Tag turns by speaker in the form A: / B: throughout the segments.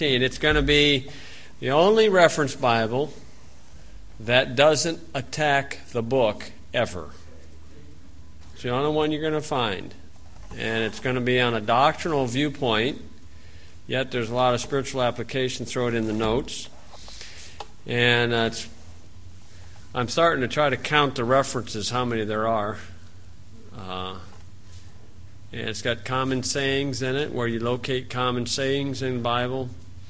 A: It's going to be the only reference Bible that doesn't attack the book ever. It's the only one you're going to find. And it's going to be on a doctrinal viewpoint, yet there's a lot of spiritual application. Throw it in the notes. And I'm starting to try to count the references, how many there are. And it's got common sayings in it, where you locate common sayings in the Bible.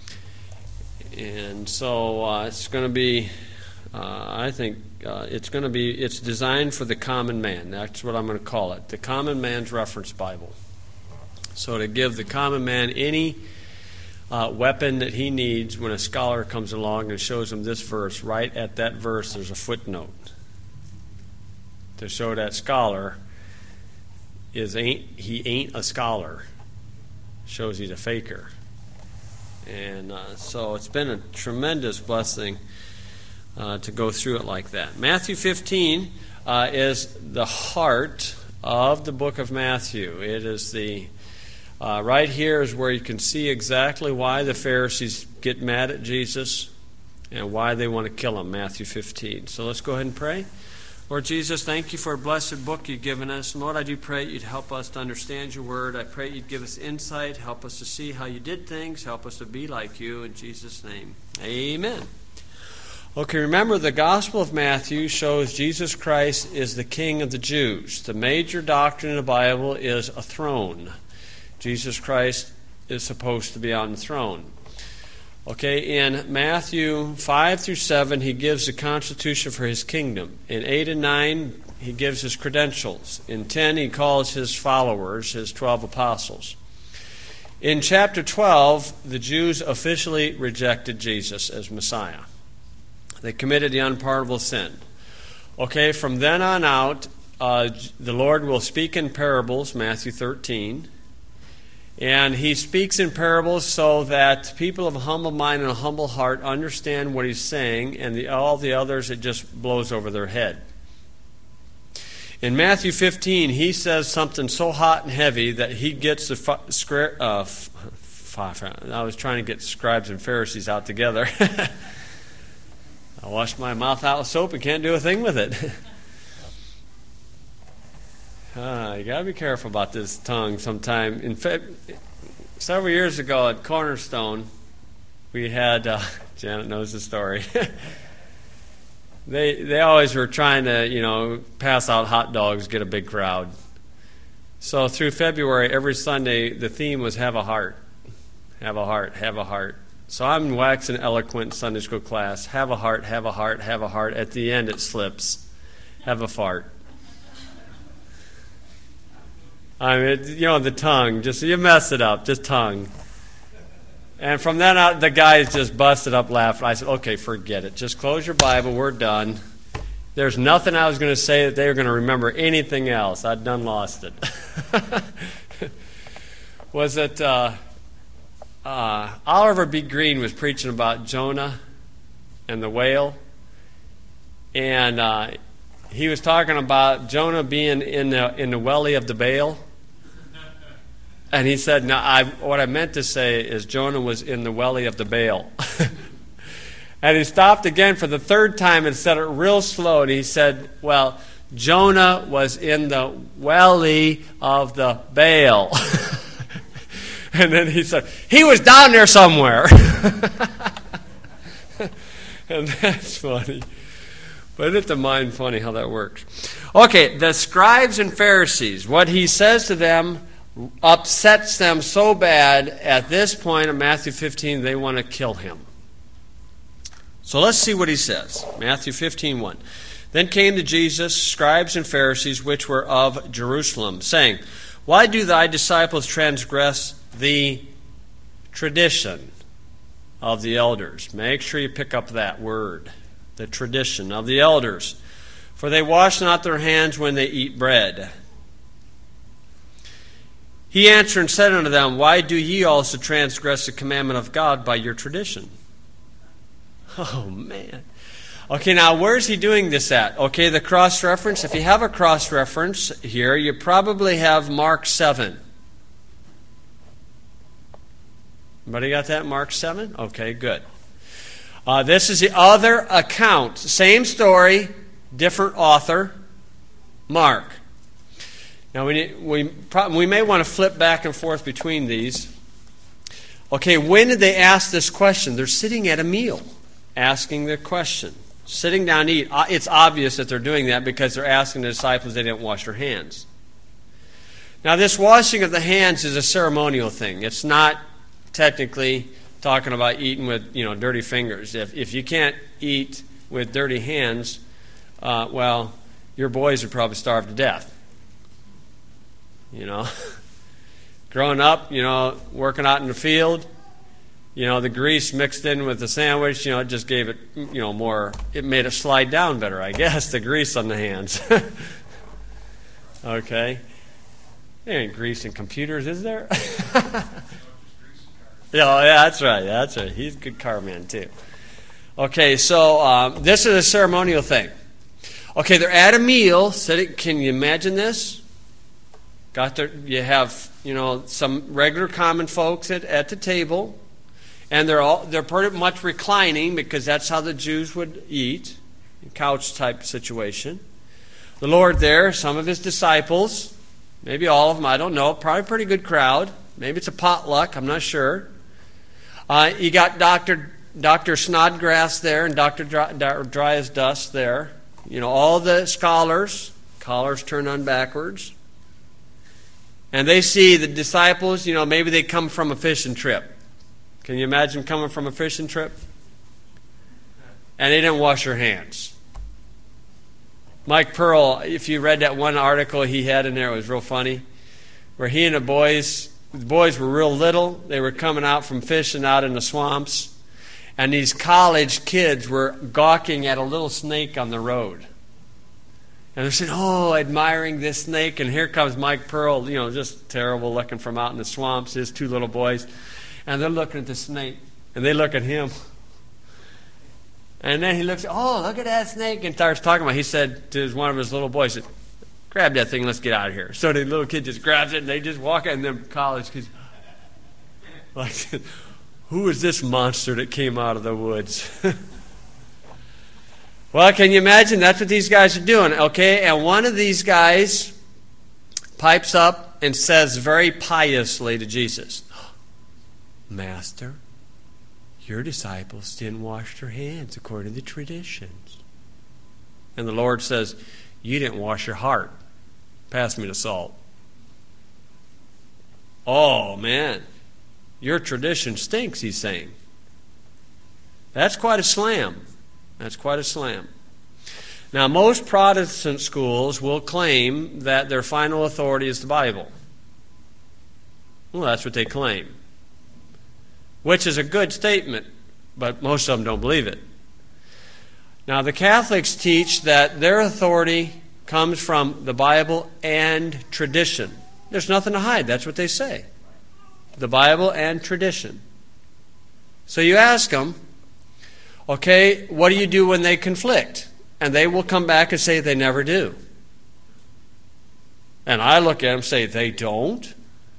A: And so it's going to be, it's designed for the common man. That's what I'm going to call it, the common man's reference Bible. So to give the common man any weapon that he needs when a scholar comes along and shows him this verse, right at that verse there's a footnote to show that scholar he ain't a scholar. Shows he's a faker. And so it's been a tremendous blessing to go through it like that. Matthew 15 is the heart of the book of Matthew. It is right here is where you can see exactly why the Pharisees get mad at Jesus and why they want to kill him, Matthew 15. So let's go ahead and pray. Lord Jesus, thank you for a blessed book you've given us. And Lord, I do pray you'd help us to understand your word. I pray you'd give us insight, help us to see how you did things, help us to be like you. In Jesus' name, amen. Okay, remember the Gospel of Matthew shows Jesus Christ is the King of the Jews. The major doctrine in the Bible is a throne. Jesus Christ is supposed to be on the throne. Okay, in Matthew 5 through 7, he gives the constitution for his kingdom. In 8 and 9, he gives his credentials. In 10, he calls his followers, his 12 apostles. In chapter 12, the Jews officially rejected Jesus as Messiah. They committed the unpardonable sin. Okay, from then on out, the Lord will speak in parables, Matthew 13. And he speaks in parables so that people of a humble mind and a humble heart understand what he's saying, and all the others, it just blows over their head. In Matthew 15, he says something so hot and heavy that he gets I was trying to get scribes and Pharisees out together. I washed my mouth out with soap and can't do a thing with it. You got to be careful about this tongue sometime. Several years ago at Cornerstone, we had, Janet knows the story. They always were trying to, pass out hot dogs, get a big crowd. So through February, every Sunday, the theme was have a heart. Have a heart, have a heart. So I'm waxing eloquent in Sunday school class. Have a heart, have a heart, have a heart. At the end, it slips. Have a fart. I mean, the tongue, just you mess it up, just tongue. And from then on, the guys just busted up laughing. I said, okay, forget it. Just close your Bible, we're done. There's nothing I was going to say that they were going to remember anything else. I'd done lost it. Was it Oliver B. Green was preaching about Jonah and the whale. And he was talking about Jonah being in the welly of the Baal. And he said, what I meant to say is Jonah was in the welly of the Baal. And he stopped again for the third time and said it real slow. And he said, well, Jonah was in the welly of the Baal. And then he said, he was down there somewhere. And that's funny. But isn't the mind funny how that works? Okay, the scribes and Pharisees, what he says to them upsets them so bad, at this point in Matthew 15, they want to kill him. So let's see what he says. Matthew 15:1. Then came to Jesus scribes and Pharisees which were of Jerusalem, saying, why do thy disciples transgress the tradition of the elders? Make sure you pick up that word. The tradition of the elders. For they wash not their hands when they eat bread. He answered and said unto them, why do ye also transgress the commandment of God by your tradition? Oh, man. Okay, now where's he doing this at? Okay, the cross-reference. If you have a cross-reference here, you probably have Mark 7. Everybody got that? Mark 7? Okay, good. This is the other account. Same story, different author, Mark. Now, we may want to flip back and forth between these. Okay, when did they ask this question? They're sitting at a meal, asking the question. Sitting down to eat. It's obvious that they're doing that because they're asking the disciples they didn't wash their hands. Now, this washing of the hands is a ceremonial thing. It's not technically talking about eating with dirty fingers. If you can't eat with dirty hands, well, your boys would probably starve to death. Growing up, working out in the field, the grease mixed in with the sandwich, it just gave it, more, it made it slide down better, I guess, the grease on the hands. Okay. There ain't grease in computers, is there? Yeah, that's right. He's a good car man, too. Okay, so this is a ceremonial thing. Okay, they're at a meal. Can you imagine this? You have, some regular common folks at the table, and they're pretty much reclining because that's how the Jews would eat, couch type situation. The Lord there, some of his disciples, maybe all of them, I don't know, probably a pretty good crowd. Maybe it's a potluck, I'm not sure. You got Dr. Snodgrass there and Dr. Dry as Dust there. All the scholars, collars turned on backwards. And they see the disciples, maybe they come from a fishing trip. Can you imagine coming from a fishing trip? And they didn't wash their hands. Mike Pearl, if you read that one article he had in there, it was real funny, where he and the boys were real little. They were coming out from fishing out in the swamps. And these college kids were gawking at a little snake on the road. And they're saying, admiring this snake. And here comes Mike Pearl, just terrible looking from out in the swamps, his two little boys. And they're looking at the snake. And they look at him. And then he looks, look at that snake. And starts talking about it. He said to one of his little boys, grab that thing, let's get out of here. So the little kid just grabs it and they just walk out. And then college kids, like, who is this monster that came out of the woods? Well, can you imagine? That's what these guys are doing, okay? And one of these guys pipes up and says very piously to Jesus, Master, your disciples didn't wash their hands according to the traditions. And the Lord says, you didn't wash your heart. Pass me the salt. Oh, man. Your tradition stinks, he's saying. That's quite a slam. Now, most Protestant schools will claim that their final authority is the Bible. Well, that's what they claim. Which is a good statement, but most of them don't believe it. Now, the Catholics teach that their authority comes from the Bible and tradition. There's nothing to hide. That's what they say. The Bible and tradition. So you ask them, okay, what do you do when they conflict? And they will come back and say they never do. And I look at them and say, they don't?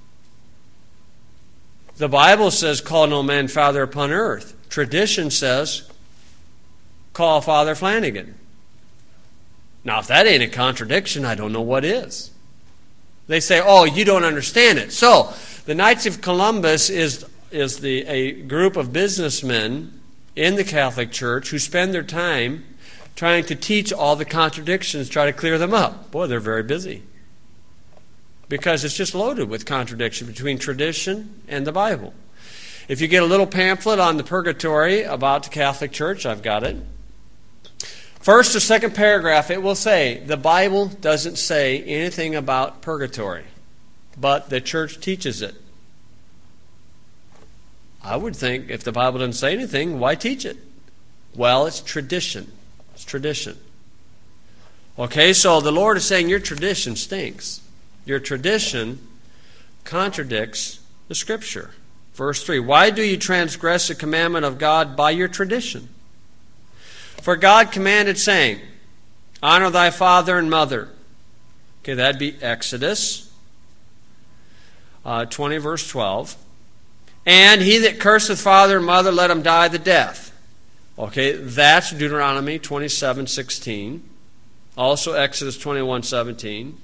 A: The Bible says, call no man father upon earth. Tradition says, call Father Flanagan. Now, if that ain't a contradiction, I don't know what is. They say, you don't understand it. So, the Knights of Columbus is a group of businessmen in the Catholic Church who spend their time trying to teach all the contradictions, try to clear them up. Boy, they're very busy. Because it's just loaded with contradiction between tradition and the Bible. If you get a little pamphlet on the purgatory about the Catholic Church, I've got it. First or second paragraph, it will say, the Bible doesn't say anything about purgatory, but the church teaches it. I would think if the Bible doesn't say anything, why teach it? Well, it's tradition. It's tradition. Okay, so the Lord is saying your tradition stinks. Your tradition contradicts the Scripture. Verse 3, why do you transgress the commandment of God by your tradition? For God commanded, saying, honor thy father and mother. Okay, that'd be Exodus 20, verse 12. And he that curseth father and mother, let him die the death. Okay, that's Deuteronomy 27:16. Also Exodus 21:17.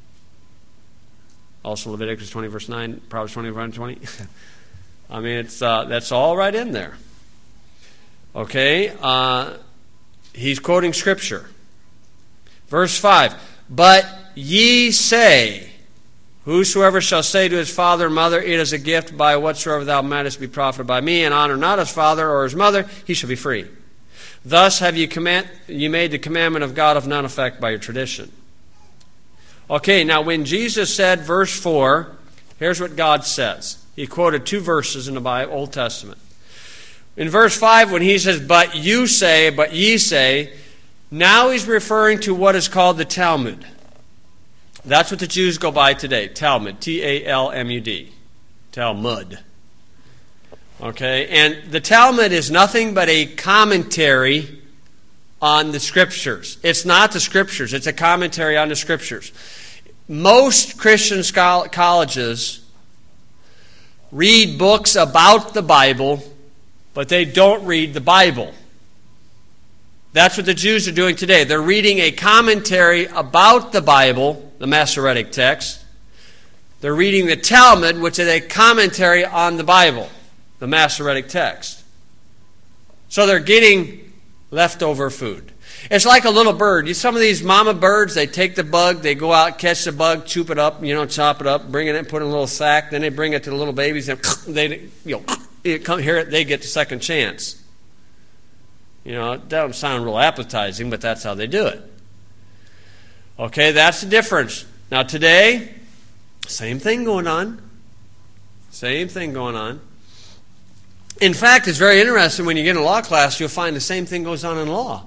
A: Also Leviticus 20 verse 9, Proverbs 20. I mean, it's that's all right in there. Okay, he's quoting Scripture. Verse 5, but ye say, whosoever shall say to his father and mother, it is a gift by whatsoever thou mightest be profited by me, and honor not his father or his mother, he shall be free. Thus have you made the commandment of God of none effect by your tradition. Okay, now when Jesus said, verse 4, here's what God says. He quoted 2 verses in the Bible, Old Testament. In verse 5, when he says, but ye say, now he's referring to what is called the Talmud. That's what the Jews go by today, Talmud, T-A-L-M-U-D, Talmud. Okay, and the Talmud is nothing but a commentary on the Scriptures. It's not the Scriptures, it's a commentary on the Scriptures. Most Christian colleges read books about the Bible, but they don't read the Bible. That's what the Jews are doing today. They're reading a commentary about the Bible, the Masoretic text. They're reading the Talmud, which is a commentary on the Bible, the Masoretic text. So they're getting leftover food. It's like a little bird. Some of these mama birds, they take the bug, they go out, catch the bug, chop it up, chop it up, bring it in, put it in a little sack, then they bring it to the little babies, and they get the second chance. It doesn't sound real appetizing, but that's how they do it. Okay, that's the difference. Now today, same thing going on. Same thing going on. In fact, it's very interesting when you get in a law class, you'll find the same thing goes on in law.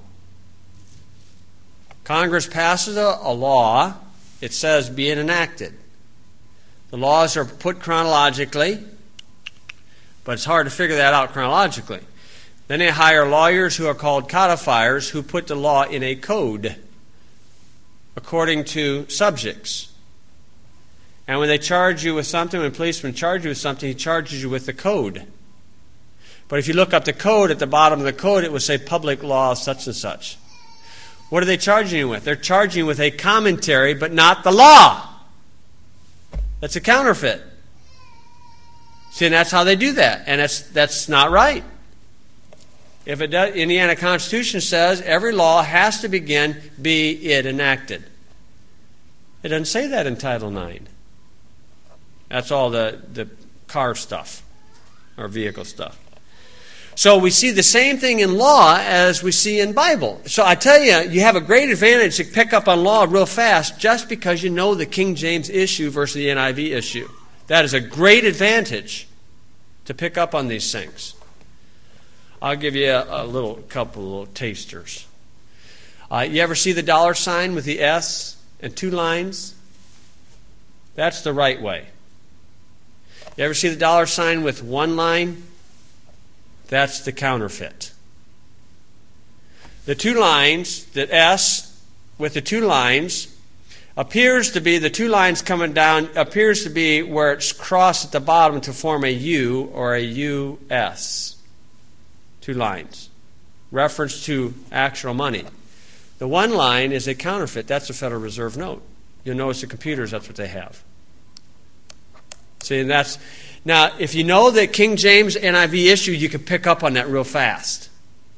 A: Congress passes a law, it says being enacted. The laws are put chronologically, but it's hard to figure that out chronologically. Then they hire lawyers who are called codifiers who put the law in a code according to subjects. And when they charge you with something, when a policeman charges you with something, he charges you with the code. But if you look up the code, at the bottom of the code, it will say public law such and such. What are they charging you with? They're charging you with a commentary, but not the law. That's a counterfeit. See, and that's how they do that. And that's not right. If it does, Indiana Constitution says every law has to begin, be it enacted. It doesn't say that in Title IX. That's all the car stuff, or vehicle stuff. So we see the same thing in law as we see in Bible. So I tell you, you have a great advantage to pick up on law real fast just because you know the King James issue versus the NIV issue. That is a great advantage to pick up on these things. I'll give you a couple of little tasters. You ever see the dollar sign with the S and 2 lines? That's the right way. You ever see the dollar sign with 1 line? That's the counterfeit. The 2 lines, the S with the 2 lines, appears to be, the 2 lines coming down, appears to be where it's crossed at the bottom to form a U or a US. 2 lines. Reference to actual money. The 1 line is a counterfeit. That's a Federal Reserve note. You'll notice the computers, that's what they have. See, and that's... Now, if you know the King James NIV issue, you can pick up on that real fast.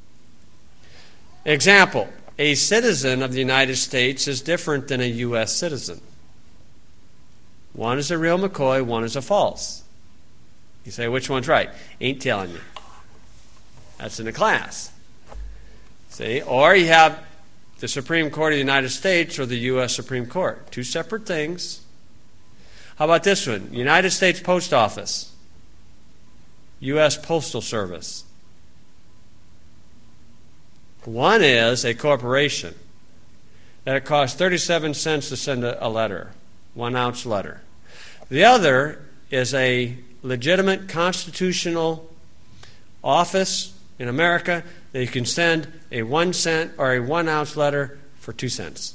A: Example, a citizen of the United States is different than a U.S. citizen. One is a real McCoy, one is a false. You say, which one's right? Ain't telling you. That's in the class. See? Or you have the Supreme Court of the United States or the U.S. Supreme Court. 2 separate things. How about this one? United States Post Office. U.S. Postal Service. One is a corporation that it costs 37 cents to send a letter, 1-ounce letter. The other is a legitimate constitutional office in America that you can send a 1 cent or a 1-ounce letter for 2 cents.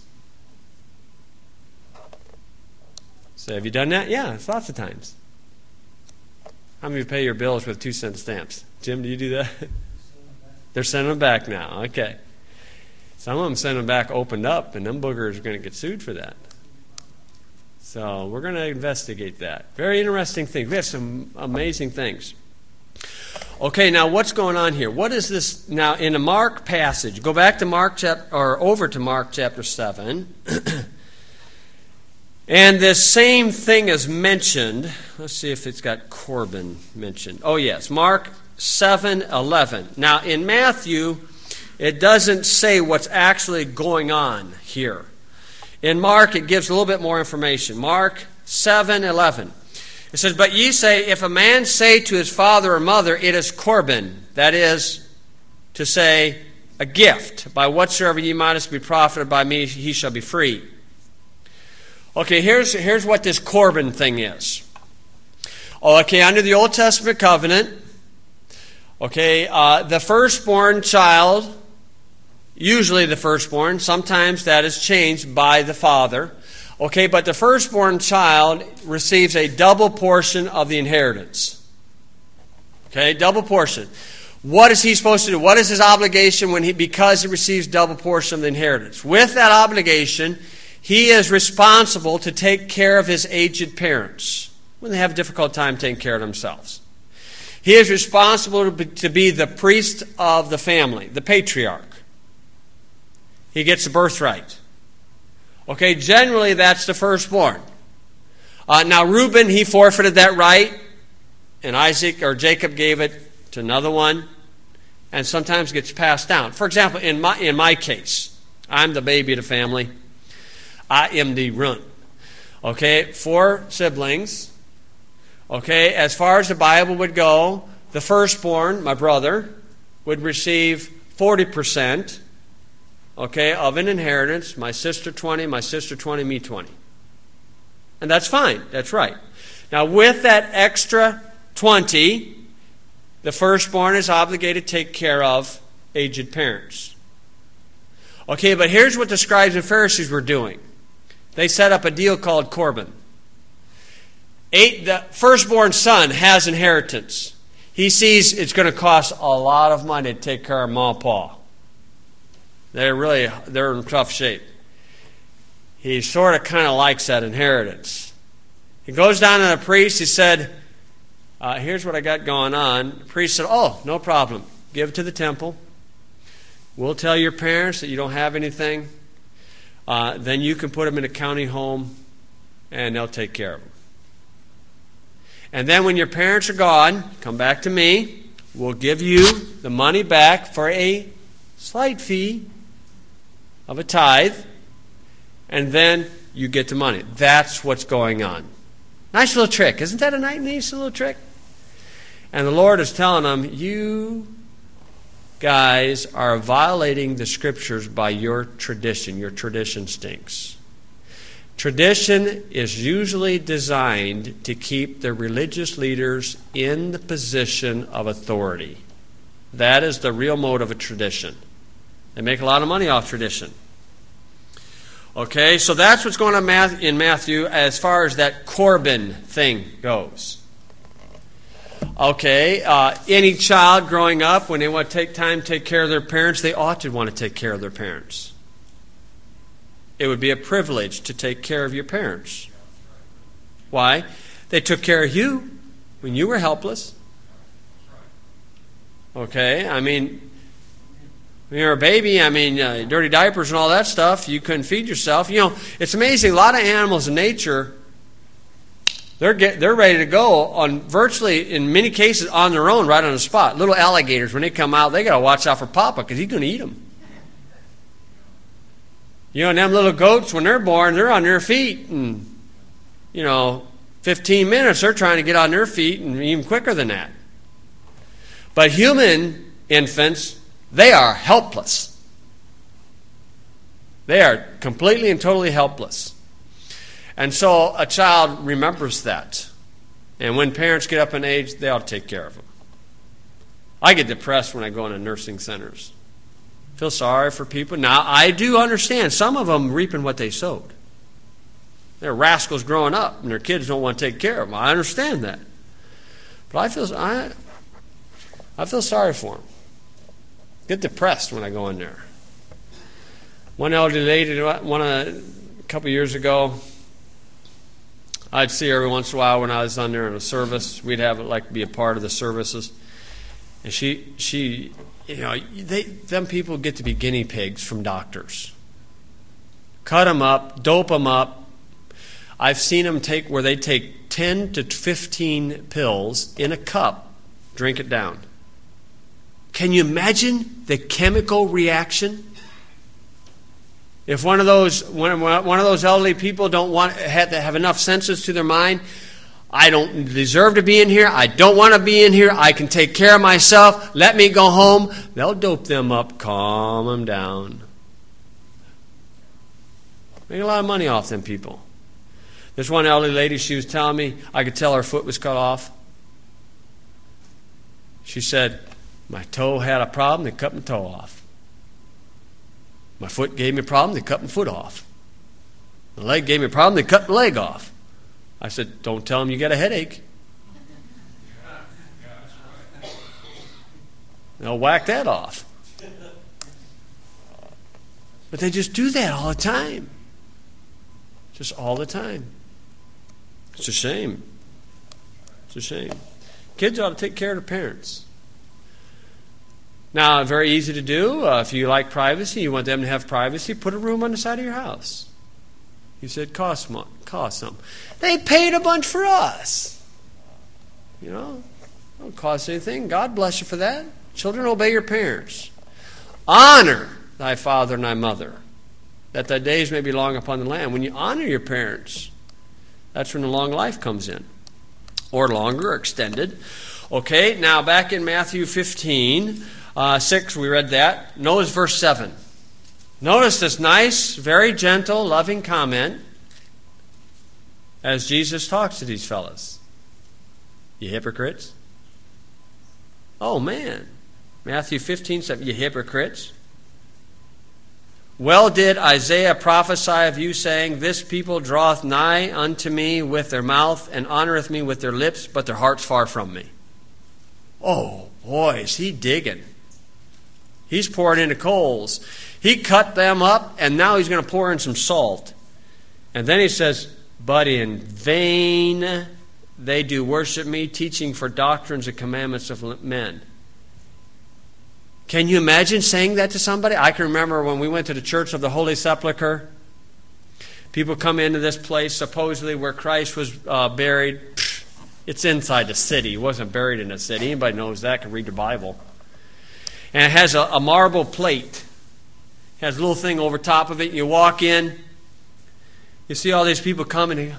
A: So have you done that? Yeah, lots of times. How many pay your bills with 2-cent stamps? Jim, do you do that? They're sending them back now. Okay. Some of them send them back opened up, and them boogers are going to get sued for that. So we're going to investigate that. Very interesting thing. We have some amazing things. Okay, now what's going on here? What is this now in the Mark passage? Go back to over to Mark chapter 7. And this same thing is mentioned. Let's see if it's got Corban mentioned. Oh yes, Mark 7:11. Now in Matthew, it doesn't say what's actually going on here. In Mark, it gives a little bit more information. Mark 7:11. It says, "But ye say, if a man say to his father or mother, it is Corban, that is to say, a gift, by whatsoever ye mightest be profited by me, he shall be free." Okay, here's what this Corban thing is. Okay, under the Old Testament covenant, okay, the firstborn child, usually the firstborn, sometimes that is changed by the father. Okay, but the firstborn child receives a double portion of the inheritance. Okay, double portion. What is he supposed to do? What is his obligation because he receives double portion of the inheritance? With that obligation, he is responsible to take care of his aged parents when they have a difficult time taking care of themselves. He is responsible to be the priest of the family, the patriarch. He gets the birthright. Okay, generally that's the firstborn. Now Reuben, he forfeited that right, and Isaac or Jacob gave it to another one, and sometimes gets passed down. For example, in my case, I'm the baby of the family. I am the runt. Okay, 4 siblings. Okay, as far as the Bible would go, the firstborn, my brother, would receive 40%. Okay, of an inheritance, my sister 20, me 20. And that's fine, that's right. Now with that extra 20, the firstborn is obligated to take care of aged parents. Okay, but here's what the scribes and Pharisees were doing. They set up a deal called Corban. The firstborn son has inheritance. He sees it's going to cost a lot of money to take care of Mom and Pa. They're in tough shape. He sort of kind of likes that inheritance. He goes down to the priest. He said, here's what I got going on. The priest said, oh, no problem. Give it to the temple. We'll tell your parents that you don't have anything. Then you can put them in a county home and they'll take care of them. And then when your parents are gone, come back to me. We'll give you the money back for a slight fee of a tithe, and then you get the money. That's what's going on. Nice little trick. Isn't that a nice little trick? And the Lord is telling them, you guys are violating the Scriptures by your tradition. Your tradition stinks. Tradition is usually designed to keep the religious leaders in the position of authority. That is the real motive of tradition. They make a lot of money off tradition. Okay, so that's what's going on in Matthew as far as that Corban thing goes. Okay, any child growing up, when they want to take time to take care of their parents, they ought to want to take care of their parents. It would be a privilege to take care of your parents. Why? They took care of you when you were helpless. Okay, I mean, when you're a baby, dirty diapers and all that stuff, you couldn't feed yourself. You know, it's amazing. A lot of animals in nature, they're ready to go on virtually, in many cases, on their own, right on the spot. Little alligators, when they come out, they got to watch out for Papa because he's going to eat them. You know, and them little goats, when they're born, they're on their feet. And, 15 minutes, they're trying to get on their feet, and even quicker than that. But human infants, they are helpless. They are completely and totally helpless. And so a child remembers that. And when parents get up in age, they ought to take care of them. I get depressed when I go into nursing centers. Feel sorry for people. Now, I do understand some of them reaping what they sowed. They're rascals growing up, and their kids don't want to take care of them. I understand that. But I feel sorry for them. Get depressed when I go in there. One elderly lady, a couple years ago, I'd see her every once in a while when I was on there in a service. We'd have it like be a part of the services. And she them people get to be guinea pigs from doctors. Cut them up, dope them up. I've seen them take 10 to 15 pills in a cup, drink it down. Can you imagine the chemical reaction? If one of those elderly people don't have enough senses to their mind, I don't deserve to be in here. I don't want to be in here. I can take care of myself. Let me go home. They'll dope them up, calm them down. Make a lot of money off them people. There's one elderly lady, she was telling me, I could tell her foot was cut off. She said, my toe had a problem, they cut my toe off. My foot gave me a problem, they cut my foot off. My leg gave me a problem, they cut my leg off. I said, don't tell them you got a headache. They'll whack that off. But they just do that all the time. Just all the time. It's a shame. It's a shame. Kids ought to take care of their parents. Now, very easy to do. If you like privacy, you want them to have privacy, put a room on the side of your house. You said, cost some. They paid a bunch for us. You know, it don't cost anything. God bless you for that. Children, obey your parents. Honor thy father and thy mother, that thy days may be long upon the land. When you honor your parents, that's when the long life comes in. Or longer, or extended. Okay, now back in Matthew 15, 6, we read that. Notice verse 7. Notice this nice, very gentle, loving comment as Jesus talks to these fellas. You hypocrites. Oh, man. Matthew 15, 7. You hypocrites. Well did Isaiah prophesy of you, saying, this people draweth nigh unto me with their mouth, and honoreth me with their lips, but their heart's far from me. Oh, boy, is he digging. He's pouring into coals. He cut them up, and now he's going to pour in some salt. And then he says, but in vain they do worship me, teaching for doctrines and commandments of men. Can you imagine saying that to somebody? I can remember when we went to the Church of the Holy Sepulchre. People come into this place, supposedly where Christ was buried. It's inside the city. He wasn't buried in a city. Anybody knows that can read the Bible. And it has a marble plate. It has a little thing over top of it. You walk in. You see all these people coming.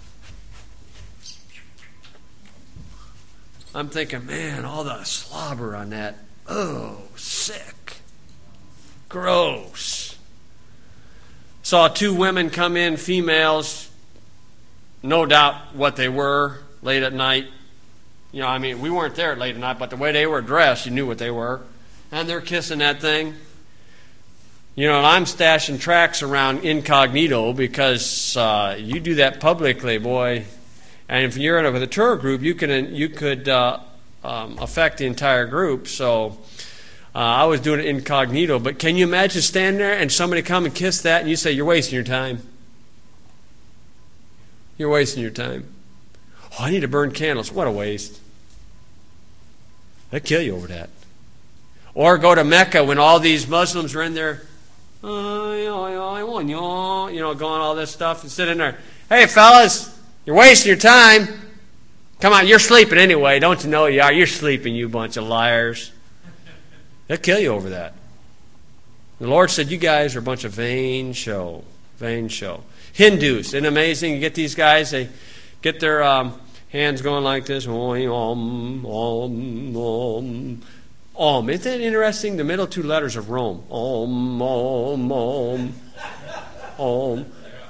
A: I'm thinking, man, all the slobber on that. Oh, sick. Gross. Saw 2 women come in, females. No doubt what they were late at night. You know, I mean, we weren't there late at night, but the way they were dressed, you knew what they were. And they're kissing that thing. You know, and I'm stashing tracts around incognito because you do that publicly, boy. And if you're in with a tour group, you could affect the entire group. So I was doing it incognito. But can you imagine standing there and somebody come and kiss that and you say, you're wasting your time. You're wasting your time. Oh, I need to burn candles. What a waste. They'll kill you over that. Or go to Mecca when all these Muslims are in there, going all this stuff and sit in there. Hey, fellas, you're wasting your time. Come on, you're sleeping anyway. Don't you know you are? You're sleeping, you bunch of liars. They'll kill you over that. The Lord said, you guys are a bunch of vain show. Vain show. Hindus, isn't it amazing? You get these guys, they get their hands going like this. Om. Isn't that interesting? The middle 2 letters of Rome. Om, om, om, om.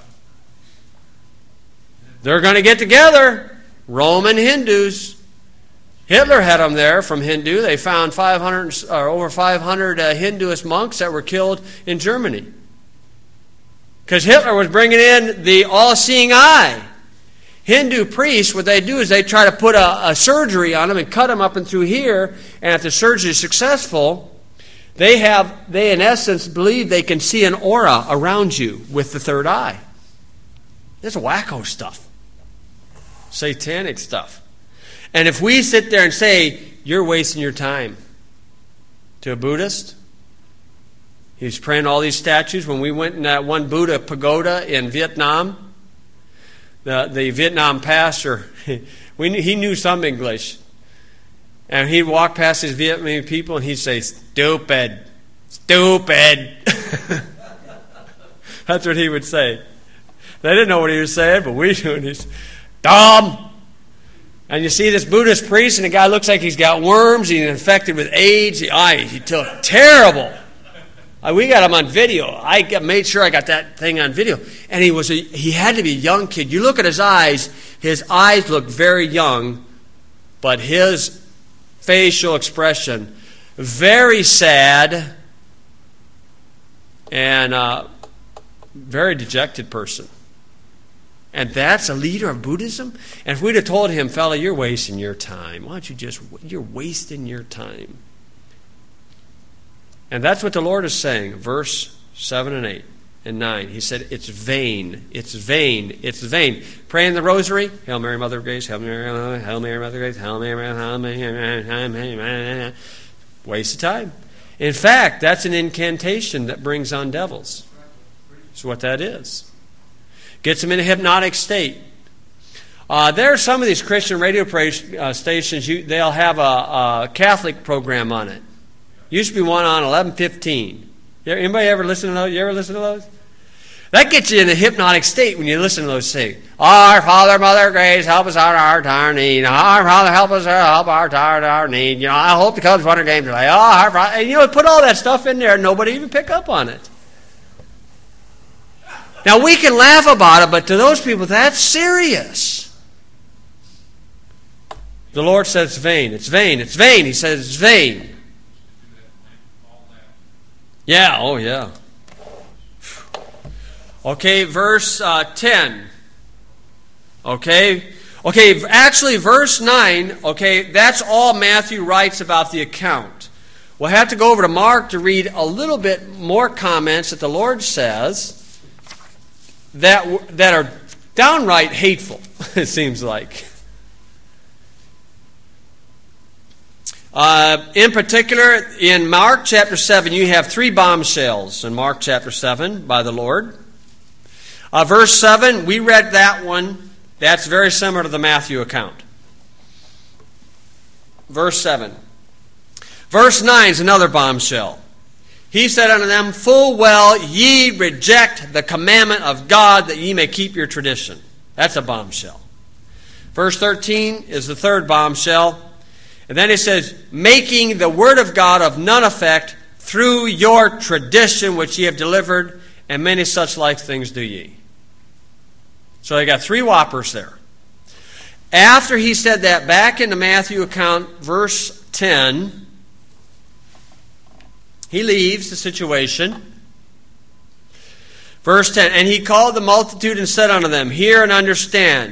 A: They're going to get together. Roman Hindus. Hitler had them there from Hindu. They found over 500 Hinduist monks that were killed in Germany. Because Hitler was bringing in the all-seeing eye. Hindu priests, what they do is they try to put a surgery on them and cut them up and through here, and if the surgery is successful, they in essence believe they can see an aura around you with the third eye. This is wacko stuff. Satanic stuff. And if we sit there and say, you're wasting your time, to a Buddhist, he was praying all these statues. When we went in that one Buddha pagoda in Vietnam, the Vietnam pastor, he knew some English. And he'd walk past his Vietnamese people and he'd say, stupid, stupid. That's what he would say. They didn't know what he was saying, but we knew. And he's dumb. And you see this Buddhist priest, and the guy looks like he's got worms, he's infected with AIDS. He took terrible. We got him on video. I made sure I got that thing on video. And he had to be a young kid. You look at his eyes look very young, but his facial expression, very sad and very dejected person. And that's a leader of Buddhism? And if we'd have told him, fella, you're wasting your time. Why don't you're wasting your time. And that's what the Lord is saying, verse 7 and 8 and 9. He said, it's vain, it's vain, it's vain. Praying the rosary, Hail Mary, Mother of Grace, Hail Mary, Hail Mary, Mother of Grace, Hail Mary, Hail Mary, Hail Mary. Waste of time. In fact, that's an incantation that brings on devils. That's what that is. Gets them in a hypnotic state. There are some of these Christian radio stations, they'll have a Catholic program on it. Used to be one on 11:15. Anybody ever listen to those? You ever listen to those? That gets you in a hypnotic state when you listen to those things. Our Father, Mother, Grace, help us out our need. Our Father, help us help our need. I hope the Cubs won their game today. Our Father, and put all that stuff in there and nobody even pick up on it. Now we can laugh about it, but to those people, that's serious. The Lord says it's vain. It's vain. It's vain. He says it's vain. Yeah, oh yeah. Okay, verse 10. Okay, actually verse 9, that's all Matthew writes about the account. We'll have to go over to Mark to read a little bit more comments that the Lord says that are downright hateful, it seems like. In particular, in Mark chapter 7, you have 3 bombshells in Mark chapter 7 by the Lord. Verse 7, we read that one. That's very similar to the Matthew account. Verse 7. Verse 9 is another bombshell. He said unto them, full well ye reject the commandment of God that ye may keep your tradition. That's a bombshell. Verse 13 is the third bombshell. And then it says, making the word of God of none effect through your tradition which ye have delivered, and many such like things do ye. So they got 3 whoppers there. After he said that, back in the Matthew account, verse 10, he leaves the situation. Verse 10, and he called the multitude and said unto them, hear and understand.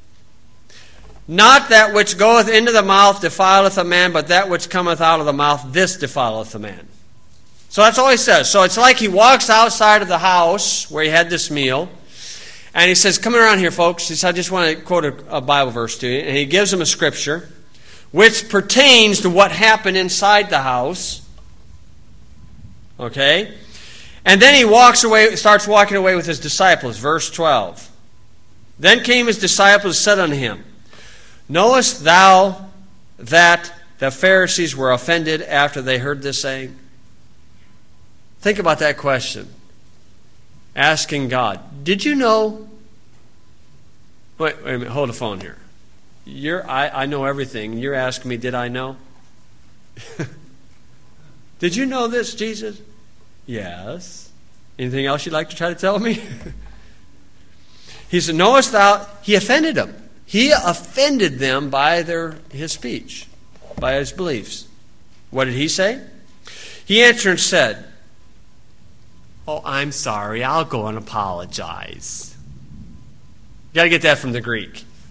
A: Not that which goeth into the mouth defileth a man, but that which cometh out of the mouth, this defileth a man. So that's all he says. So it's like he walks outside of the house where he had this meal, and he says, come around here, folks. He says, I just want to quote a Bible verse to you. And he gives them a scripture which pertains to what happened inside the house. Okay? And then he starts walking away with his disciples. Verse 12. Then came his disciples and said unto him, knowest thou that the Pharisees were offended after they heard this saying? Think about that question. Asking God, did you know? Wait a minute, hold the phone here. I know everything. You're asking me, did I know? Did you know this, Jesus? Yes. Anything else you'd like to try to tell me? He said, knowest thou? He offended them. He offended them by his speech, by his beliefs. What did he say? He answered and said, oh, I'm sorry, I'll go and apologize. You got to get that from the Greek.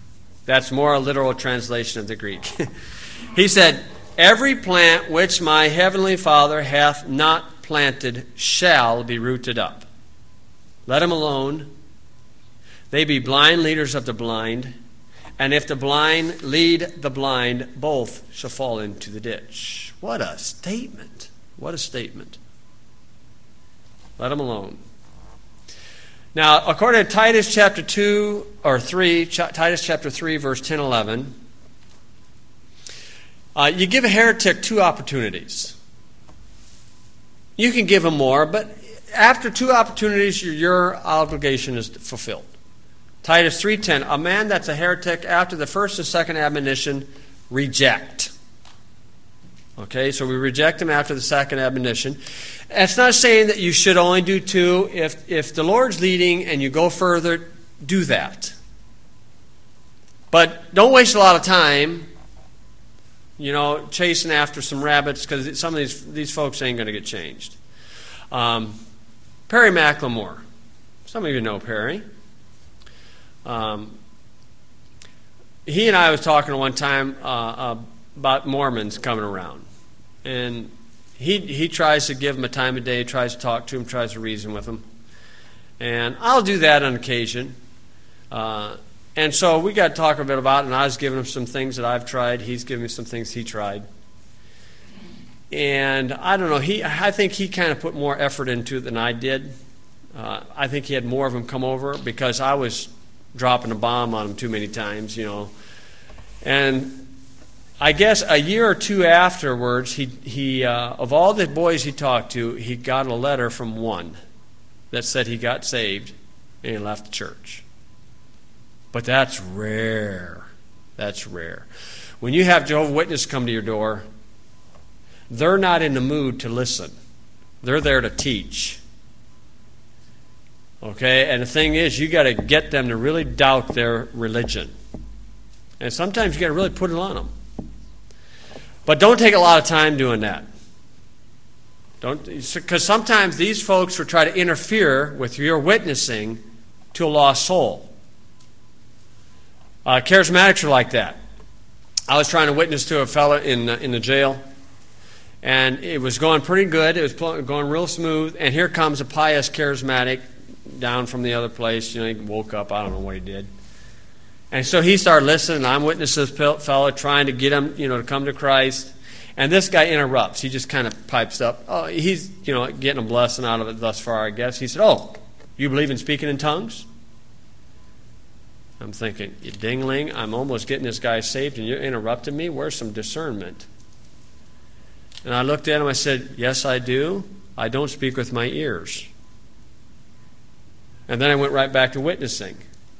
A: That's more a literal translation of the Greek. He said, every plant which my heavenly Father hath not planted shall be rooted up. Let him alone. They be blind leaders of the blind, and if the blind lead the blind, both shall fall into the ditch. What a statement. What a statement. Let him alone. Now, according to Titus chapter 2 or 3, Titus chapter 3, verse 10, 11, you give a heretic 2 opportunities. You can give him more, but after 2 opportunities, your obligation is fulfilled. Titus 3:10, a man that's a heretic after the first and second admonition, reject. Okay, so we reject him after the second admonition. It's not saying that you should only do 2. If the Lord's leading and you go further, do that. But don't waste a lot of time, chasing after some rabbits, because some of these folks ain't going to get changed. Perry McLemore. Some of you know Perry. He and I was talking one time about Mormons coming around. And he tries to give them a time of day, tries to talk to them, tries to reason with them. And I'll do that on occasion. And so we got to talk a bit about it, and I was giving him some things that I've tried. He's giving me some things he tried. And I don't know, I think he kind of put more effort into it than I did. I think he had more of them come over because I was dropping a bomb on him too many times, And I guess a year or 2 afterwards, he of all the boys he talked to, he got a letter from one that said he got saved and he left the church. But that's rare. That's rare. When you have Jehovah's Witnesses come to your door, they're not in the mood to listen. They're there to teach. Okay? And the thing is, you got to get them to really doubt their religion. And sometimes you got to really put it on them. But don't take a lot of time doing that. Because sometimes these folks will try to interfere with your witnessing to a lost soul. Charismatics are like that. I was trying to witness to a fellow in the jail, and it was going pretty good. It was going real smooth, and here comes a pious charismatic down from the other place. He woke up. I don't know what he did. And so he started listening. I'm witnessing this fellow, trying to get him, to come to Christ. And this guy interrupts. He just kind of pipes up. Oh, he's, getting a blessing out of it thus far, I guess. He said, "Oh, you believe in speaking in tongues?" I'm thinking, you dingling, I'm almost getting this guy saved, and you're interrupting me? Where's some discernment? And I looked at him, I said, "Yes, I do. I don't speak with my ears." And then I went right back to witnessing.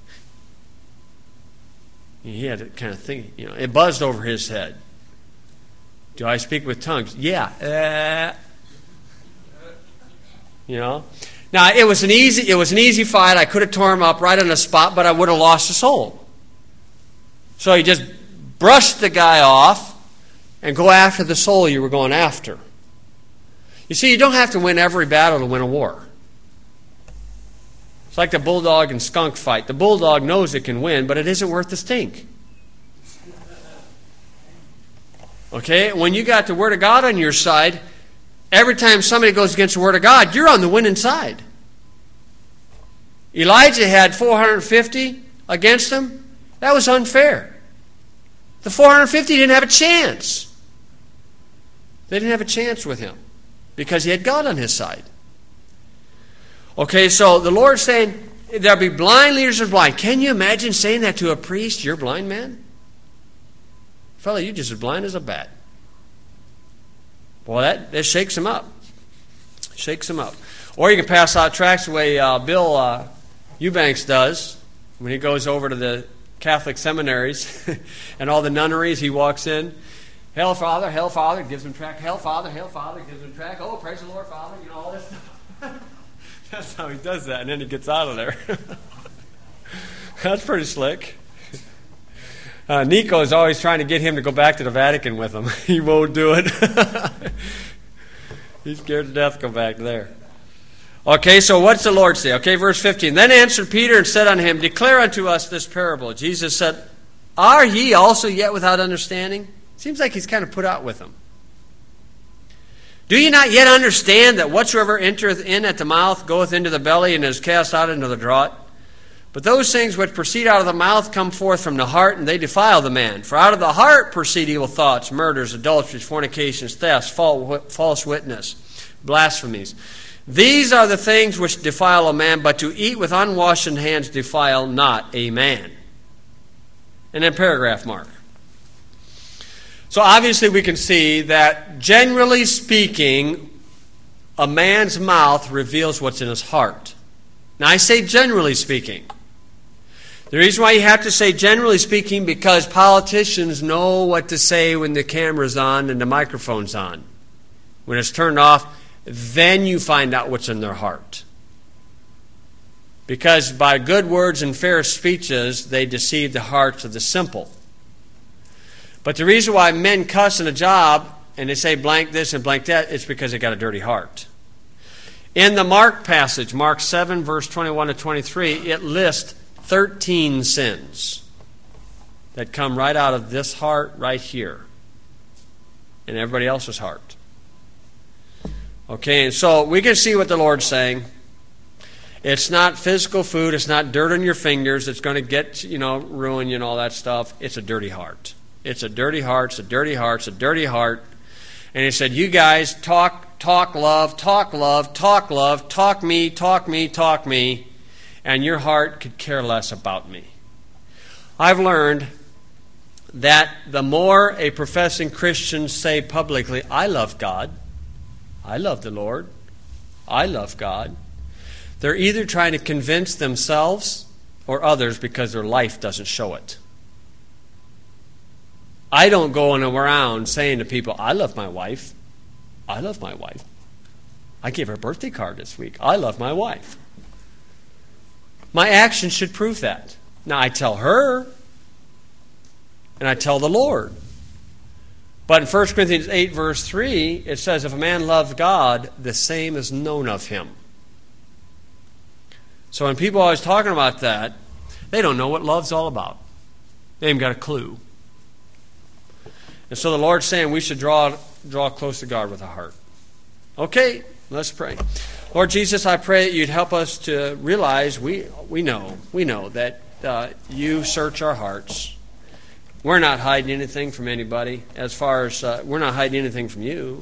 A: He had to kind of think, it buzzed over his head. Do I speak with tongues? Yeah. Now it was an easy fight. I could have torn him up right on the spot, but I would have lost the soul. So he just brushed the guy off and go after the soul you were going after. You see, you don't have to win every battle to win a war. It's like the bulldog and skunk fight. The bulldog knows it can win, but it isn't worth the stink. Okay? When you got the Word of God on your side, every time somebody goes against the Word of God, you're on the winning side. Elijah had 450 against him. That was unfair. The 450 didn't have a chance. They didn't have a chance with him because he had God on his side. Okay, so the Lord's saying, there'll be blind leaders of blind. Can you imagine saying that to a priest? You're blind, man? Fellow, you're just as blind as a bat. Boy, that shakes him up. Shakes him up. Or you can pass out tracts the way Bill Eubanks does when he goes over to the Catholic seminaries and all the nunneries. He walks in, "Hail, Father, hail, Father," gives them tract. "Hail, Father, gives them tract. "Oh, praise the Lord, Father," all this stuff. That's how he does that, and then he gets out of there. That's pretty slick. Nico is always trying to get him to go back to the Vatican with him. He won't do it. He's scared to death to go back there. Okay, so what's the Lord say? Okay, verse 15. "Then answered Peter and said unto him, Declare unto us this parable. Jesus said Are ye also yet without understanding? Seems like he's kind of put out with them. Do ye not yet understand that whatsoever entereth in at the mouth goeth into the belly and is cast out into the draught? But those things which proceed out of the mouth come forth from the heart, and they defile the man. For out of the heart proceed evil thoughts, murders, adulteries, fornications, thefts, false witness, blasphemies. These are the things which defile a man, but to eat with unwashed hands defile not a man. And then paragraph mark. So obviously we can see that generally speaking, a man's mouth reveals what's in his heart. Now I say generally speaking. The reason why you have to say generally speaking, because politicians know what to say when the camera's on and the microphone's on. When it's turned off, then you find out what's in their heart. Because by good words and fair speeches, they deceive the hearts of the simple. But the reason why men cuss in a job and they say blank this and blank that, it's because they got a dirty heart. In the Mark passage, Mark 7, verse 21 to 23, it lists 13 sins that come right out of this heart right here and everybody else's heart. Okay, and so we can see what the Lord's saying. It's not physical food. It's not dirt on your fingers. It's going to get, ruin you and all that stuff. It's a dirty heart. It's a dirty heart. It's a dirty heart. It's a dirty heart. And he said, you guys talk love, talk love, talk love, talk me, and your heart could care less about me. I've learned that the more a professing Christian say publicly, I love God, I love the Lord, I love God, they're either trying to convince themselves or others because their life doesn't show it. I don't go around saying to people, I love my wife. I love my wife. I gave her a birthday card this week. I love my wife. My actions should prove that. Now, I tell her, and I tell the Lord. But in 1 Corinthians 8, verse 3, it says, if a man loves God, the same is known of him. So when people are always talking about that, they don't know what love's all about. They haven't got a clue. And so the Lord's saying we should draw close to God with a heart. Okay, let's pray. Lord Jesus, I pray that you'd help us to realize we know that you search our hearts. We're not hiding anything from anybody. As far as we're not hiding anything from you.